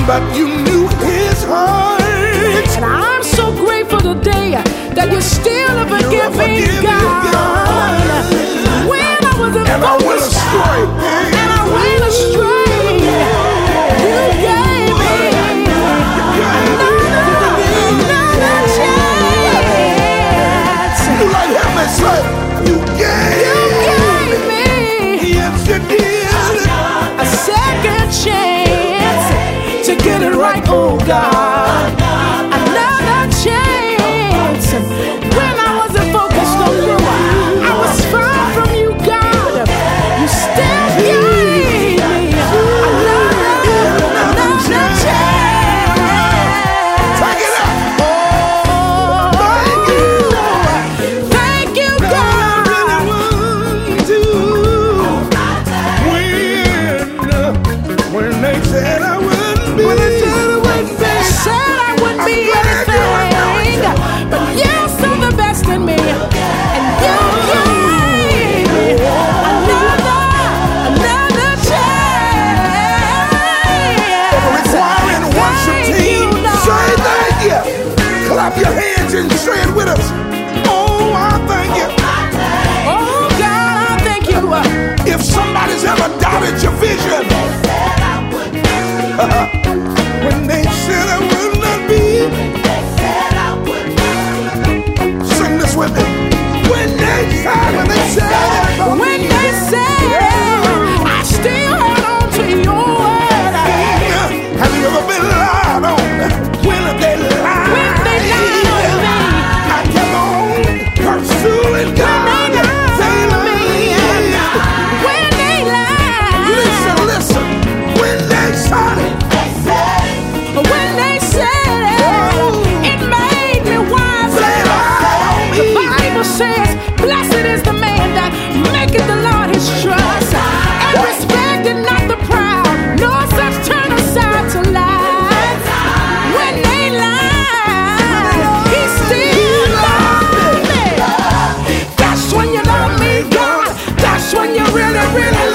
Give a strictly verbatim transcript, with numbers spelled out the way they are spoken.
but you knew his heart. And I'm so grateful today that you're still a forgiving God. When I was a and I went astray, and I went astray, you gave me another chance. You like help me say, you gave, you gave me, yes you did, a second chance to get it right, oh God. Another chance. When I wasn't focused on you, I was far from you, God. You still gave me another, another chance. take it up. Oh, thank you, God. When, when they said I wouldn't be, When they said I wouldn't be, said I wouldn't be anything, but you saw the best in me, and you gave me another, another chance. requiring worship Thank team, you, Lord. say thank you. Clap your hands and say it with us. Oh, I thank you. Oh God, I thank you. If somebody's ever doubted your vision, when they said I would not be, sing this with me. When they said, when they said, When they said I still hold on to your word, have you ever been lied on? When they lied, when they lied on me, I kept on pursuing God. They lied. when they lied, Listen, listen. When they started, when they said it, it made me wiser. they lied on The me. Bible says, blessed is the man that maketh the Lord his trust, and respected not the proud, nor such turn aside to lies. When they lied, he still loved me. That's when you love me, God. That's when you really, really